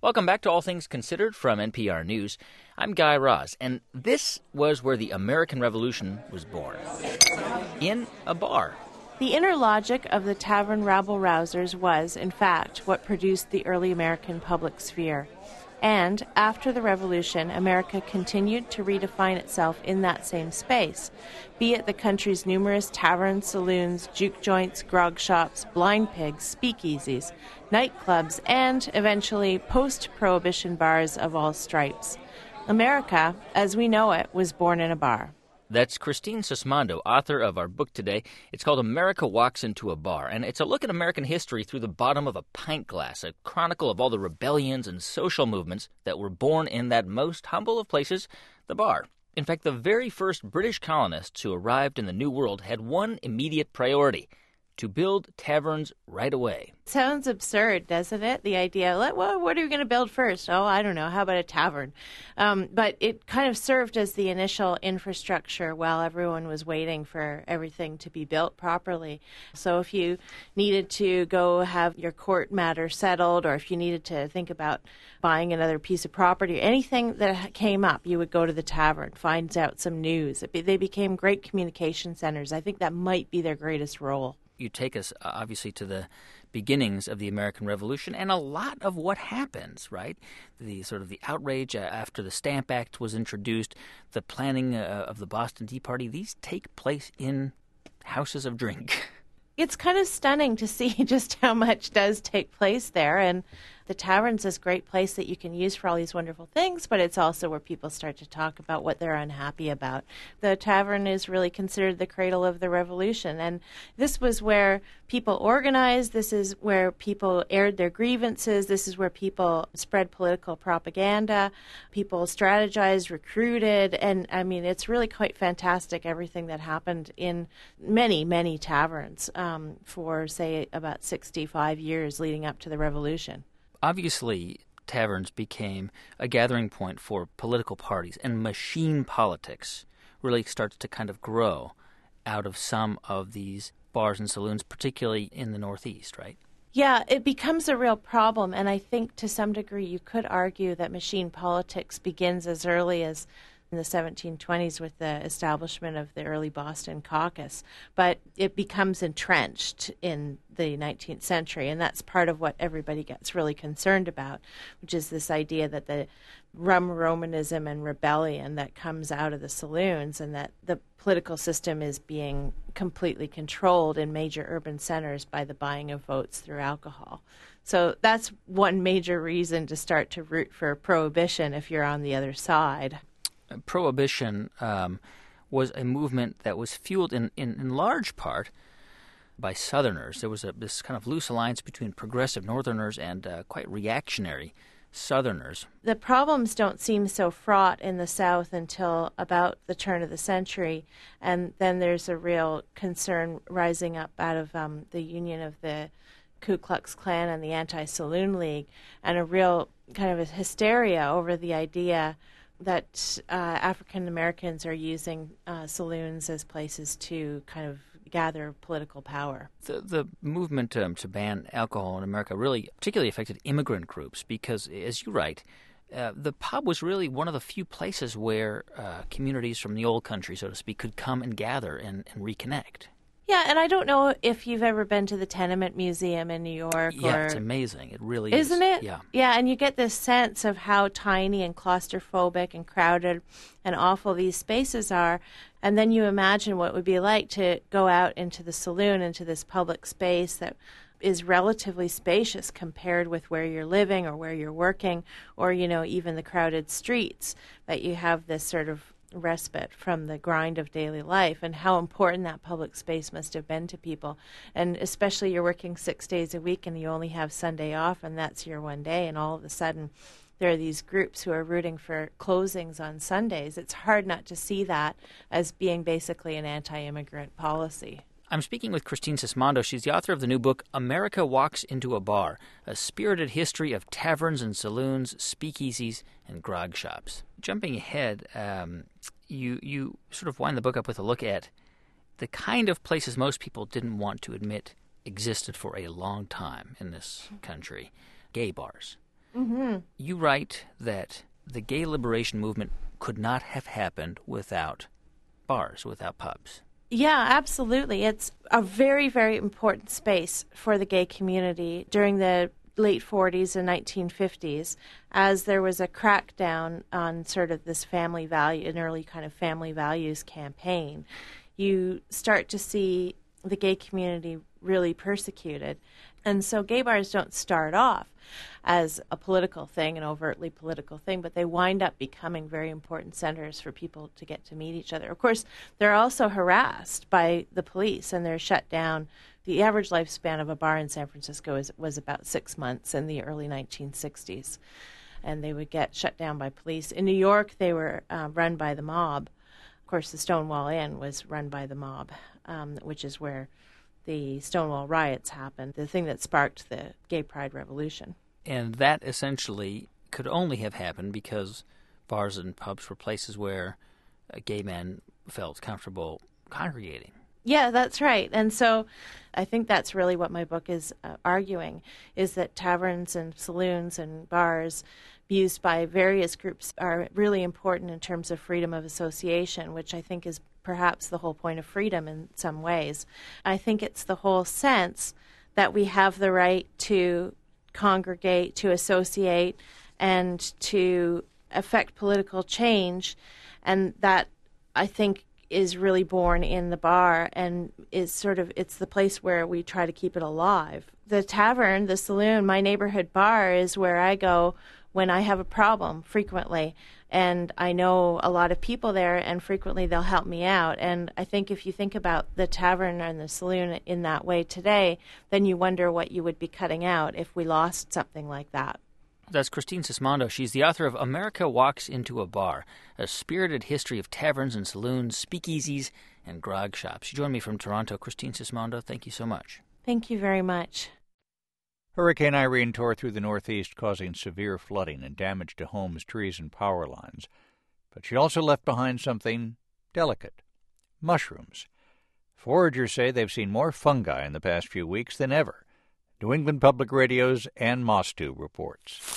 Welcome back to All Things Considered from NPR News. I'm Guy Raz, and this was where the American Revolution was born. In a bar. The inner logic of the tavern rabble-rousers was, in fact, what produced the early American public sphere. And, after the Revolution, America continued to redefine itself in that same space, be it the country's numerous taverns, saloons, juke joints, grog shops, blind pigs, speakeasies, nightclubs, and, eventually, post-Prohibition bars of all stripes. America, as we know it, was born in a bar. That's Christine Sismondo, author of our book today. It's called America Walks into a Bar, and it's a look at American history through the bottom of a pint glass, a chronicle of all the rebellions and social movements that were born in that most humble of places, the bar. In fact, the very first British colonists who arrived in the New World had one immediate priority: to build taverns right away. Sounds absurd, doesn't it? The idea, well, what are we going to build first? Oh, I don't know. How about a tavern? But it kind of served as the initial infrastructure while everyone was waiting for everything to be built properly. So if you needed to go have your court matter settled, or if you needed to think about buying another piece of property, anything that came up, you would go to the tavern, find out some news. They became great communication centers. I think that might be their greatest role. You take us, obviously, to the beginnings of the American Revolution and a lot of what happens, right? The sort of the outrage after the Stamp Act was introduced, the planning of the Boston Tea Party, these take place in houses of drink. It's kind of stunning to see just how much does take place there. And the tavern's this great place that you can use for all these wonderful things, but it's also where people start to talk about what they're unhappy about. The tavern is really considered the cradle of the revolution. And this was where people organized. This is where people aired their grievances. This is where people spread political propaganda. People strategized, recruited. And, I mean, it's really quite fantastic, everything that happened in many, many taverns for, say, about 65 years leading up to the revolution. Obviously, taverns became a gathering point for political parties, and machine politics really starts to kind of grow out of some of these bars and saloons, particularly in the Northeast, right? Yeah, it becomes a real problem, and I think to some degree you could argue that machine politics begins as early as in the 1720s with the establishment of the early Boston caucus, but it becomes entrenched in the 19th century, and that's part of what everybody gets really concerned about, which is this idea that the Romanism and rebellion that comes out of the saloons, and that the political system is being completely controlled in major urban centers by the buying of votes through alcohol. So that's one major reason to start to root for prohibition if you're on the other side. Prohibition was a movement that was fueled in large part by Southerners. There was this kind of loose alliance between progressive Northerners and quite reactionary Southerners. The problems don't seem so fraught in the South until about the turn of the century, and then there's a real concern rising up out of the union of the Ku Klux Klan and the Anti-Saloon League, and a real kind of a hysteria over the idea that African Americans are using saloons as places to kind of gather political power. The movement to ban alcohol in America really particularly affected immigrant groups because, as you write, the pub was really one of the few places where communities from the old country, so to speak, could come and gather and reconnect. Yeah, and I don't know if you've ever been to the Tenement Museum in New York. Yeah, it's amazing. It really is. Isn't it? Yeah. Yeah, and you get this sense of how tiny and claustrophobic and crowded and awful these spaces are. And then you imagine what it would be like to go out into the saloon, into this public space that is relatively spacious compared with where you're living or where you're working, or, you know, even the crowded streets, that you have this sort of respite from the grind of daily life, and how important that public space must have been to people. And especially you're working 6 days a week and you only have Sunday off, and that's your one day, and all of a sudden there are these groups who are rooting for closings on Sundays. It's hard not to see that as being basically an anti-immigrant policy. I'm speaking with Christine Sismondo. She's the author of the new book, America Walks into a Bar, a spirited history of taverns and saloons, speakeasies, and grog shops. Jumping ahead, you sort of wind the book up with a look at the kind of places most people didn't want to admit existed for a long time in this country, gay bars. Mm-hmm. You write that the gay liberation movement could not have happened without bars, without pubs. Yeah, absolutely. It's a very, very important space for the gay community during the late 40s and 1950s, as there was a crackdown on sort of this family value, an early kind of family values campaign. You start to see the gay community really persecuted. And so gay bars don't start off as a political thing, an overtly political thing, but they wind up becoming very important centers for people to get to meet each other. Of course, they're also harassed by the police, and they're shut down. The average lifespan of a bar in San Francisco was about 6 months in the early 1960s, and they would get shut down by police. In New York, they were run by the mob. Of course, the Stonewall Inn was run by the mob, which is where the Stonewall riots happened, the thing that sparked the Gay Pride Revolution. And that essentially could only have happened because bars and pubs were places where gay men felt comfortable congregating. Yeah, that's right. And so I think that's really what my book is arguing, is that taverns and saloons and bars used by various groups are really important in terms of freedom of association, which I think is perhaps the whole point of freedom in some ways. I think it's the whole sense that we have the right to congregate, to associate, and to affect political change, and that I think is really born in the bar and is sort of, it's the place where we try to keep it alive. The tavern, the saloon, my neighborhood bar is where I go when I have a problem frequently. And I know a lot of people there, and frequently they'll help me out. And I think if you think about the tavern and the saloon in that way today, then you wonder what you would be cutting out if we lost something like that. That's Christine Sismondo. She's the author of America Walks into a Bar, a spirited history of taverns and saloons, speakeasies, and grog shops. She joined me from Toronto. Christine Sismondo, thank you so much. Thank you very much. Hurricane Irene tore through the Northeast, causing severe flooding and damage to homes, trees, and power lines. But she also left behind something delicate: mushrooms. Foragers say they've seen more fungi in the past few weeks than ever. New England Public Radio's Ann Mostu reports.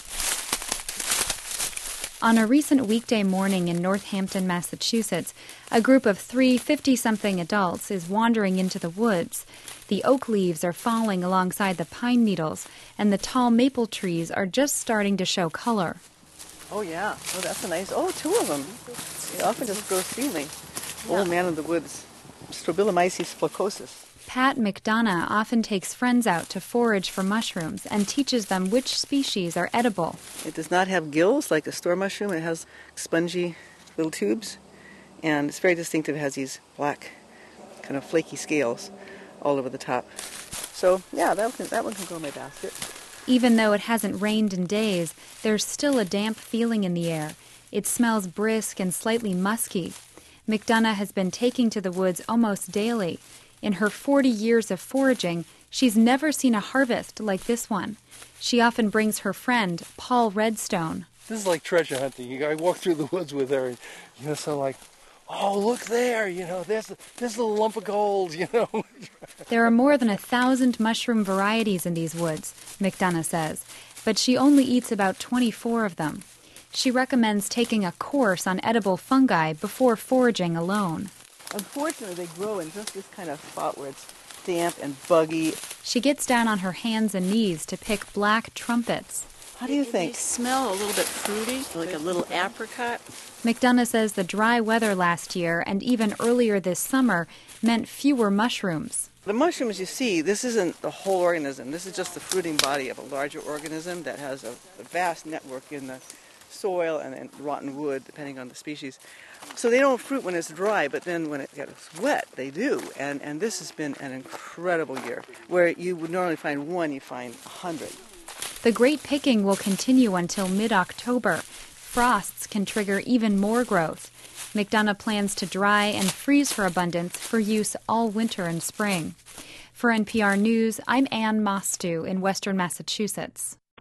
On a recent weekday morning in Northampton, Massachusetts, a group of 3 50-something adults is wandering into the woods. The oak leaves are falling alongside the pine needles, and the tall maple trees are just starting to show color. Oh, yeah. Oh, that's a nice... Oh, 2 of them. They often just grow singly. Yeah. Old man of the woods. Strobylomyces flacosus. Pat McDonough often takes friends out to forage for mushrooms and teaches them which species are edible. It does not have gills like a store mushroom. It has spongy little tubes, and it's very distinctive. It has these black, kind of flaky scales all over the top. So, yeah, that one can go in my basket. Even though it hasn't rained in days, there's still a damp feeling in the air. It smells brisk and slightly musky. McDonough has been taking to the woods almost daily. In her 40 years of foraging, she's never seen a harvest like this one. She often brings her friend, Paul Redstone. This is like treasure hunting. I walk through the woods with her, and, so like, oh, look there, there's a lump of gold, There are more than 1,000 mushroom varieties in these woods, McDonough says, but she only eats about 24 of them. She recommends taking a course on edible fungi before foraging alone. Unfortunately, they grow in just this kind of spot where it's damp and buggy. She gets down on her hands and knees to pick black trumpets. How do you think? They smell a little bit fruity, like a little apricot. McDonough says the dry weather last year and even earlier this summer meant fewer mushrooms. The mushrooms you see, this isn't the whole organism. This is just the fruiting body of a larger organism that has a vast network in the soil and in rotten wood, depending on the species. So they don't fruit when it's dry, but then when it gets wet, they do. And this has been an incredible year. Where you would normally find 1, you find 100. The great picking will continue until mid-October. Frosts can trigger even more growth. McDonough plans to dry and freeze her abundance for use all winter and spring. For NPR News, I'm Ann Mostu in Western Massachusetts.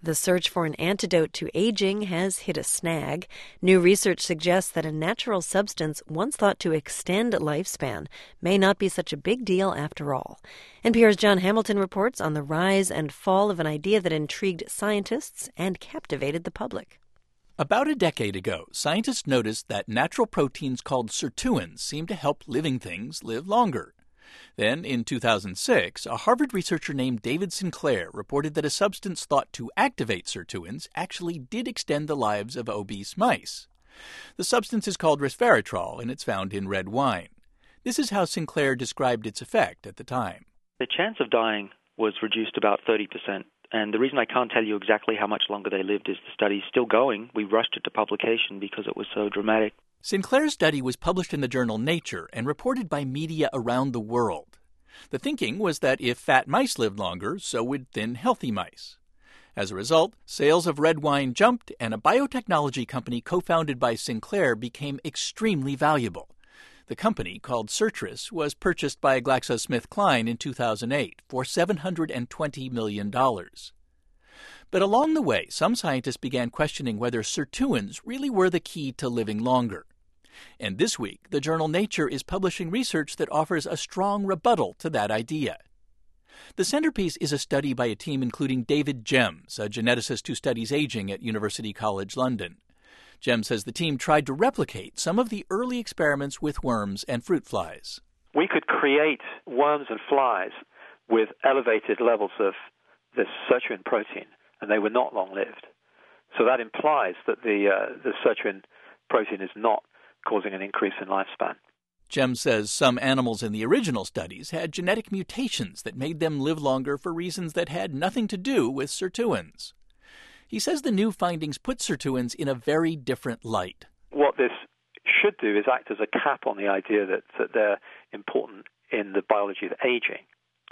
The search for an antidote to aging has hit a snag. New research suggests that a natural substance once thought to extend lifespan may not be such a big deal after all. NPR's John Hamilton reports on the rise and fall of an idea that intrigued scientists and captivated the public. About a decade ago, scientists noticed that natural proteins called sirtuins seem to help living things live longer. Then, in 2006, a Harvard researcher named David Sinclair reported that a substance thought to activate sirtuins actually did extend the lives of obese mice. The substance is called resveratrol, and it's found in red wine. This is how Sinclair described its effect at the time. The chance of dying was reduced about 30%. And the reason I can't tell you exactly how much longer they lived is the study's still going. We rushed it to publication because it was so dramatic. Sinclair's study was published in the journal Nature and reported by media around the world. The thinking was that if fat mice lived longer, so would thin, healthy mice. As a result, sales of red wine jumped, and a biotechnology company co-founded by Sinclair became extremely valuable. The company, called Sirtris, was purchased by GlaxoSmithKline in 2008 for $720 million. But along the way, some scientists began questioning whether sirtuins really were the key to living longer. And this week, the journal Nature is publishing research that offers a strong rebuttal to that idea. The centerpiece is a study by a team including David Gems, a geneticist who studies aging at University College London. Gems says the team tried to replicate some of the early experiments with worms and fruit flies. We could create worms and flies with elevated levels of this sirtuin protein, and they were not long-lived. So that implies that the sirtuin protein is not causing an increase in lifespan. Gems says some animals in the original studies had genetic mutations that made them live longer for reasons that had nothing to do with sirtuins. He says the new findings put sirtuins in a very different light. What this should do is act as a cap on the idea that they're important in the biology of aging.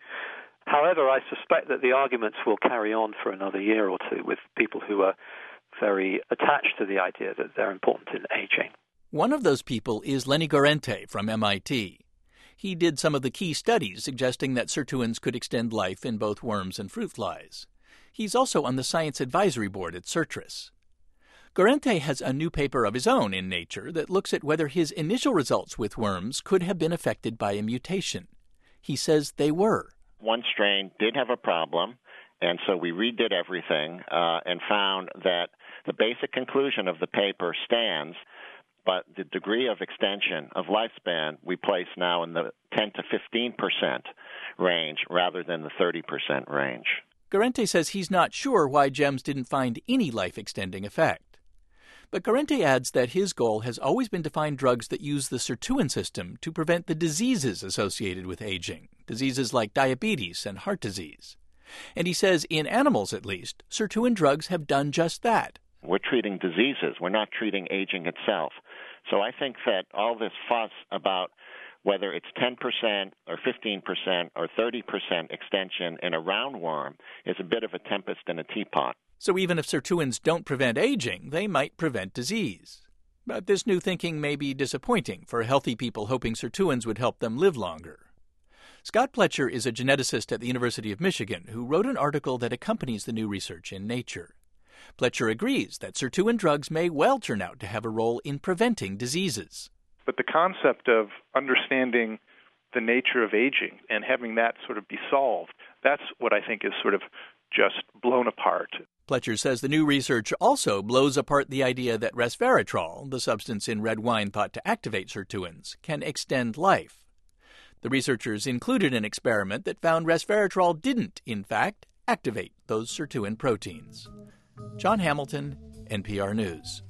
However, I suspect that the arguments will carry on for another year or two with people who are very attached to the idea that they're important in aging. One of those people is Lenny Guarente from MIT. He did some of the key studies suggesting that sirtuins could extend life in both worms and fruit flies. He's also on the Science Advisory Board at Sirtris. Guarente has a new paper of his own in Nature that looks at whether his initial results with worms could have been affected by a mutation. He says they were. One strain did have a problem, and so we redid everything and found that the basic conclusion of the paper stands, but the degree of extension of lifespan we place now in the 10 to 15% range rather than the 30% range. Guarente says he's not sure why Gems didn't find any life-extending effect. But Guarente adds that his goal has always been to find drugs that use the sirtuin system to prevent the diseases associated with aging, diseases like diabetes and heart disease. And he says, in animals at least, sirtuin drugs have done just that. We're treating diseases. We're not treating aging itself. So I think that all this fuss about whether it's 10% or 15% or 30% extension in a roundworm is a bit of a tempest in a teapot. So even if sirtuins don't prevent aging, they might prevent disease. But this new thinking may be disappointing for healthy people hoping sirtuins would help them live longer. Scott Pletcher is a geneticist at the University of Michigan who wrote an article that accompanies the new research in Nature. Pletcher agrees that sirtuin drugs may well turn out to have a role in preventing diseases. But the concept of understanding the nature of aging and having that sort of be solved, that's what I think is sort of just blown apart. Pletcher says the new research also blows apart the idea that resveratrol, the substance in red wine thought to activate sirtuins, can extend life. The researchers included an experiment that found resveratrol didn't, in fact, activate those sirtuin proteins. John Hamilton, NPR News.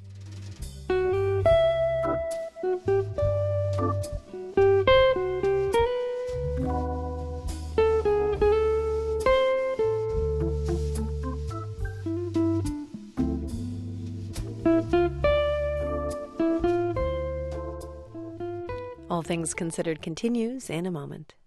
All Things Considered continues in a moment.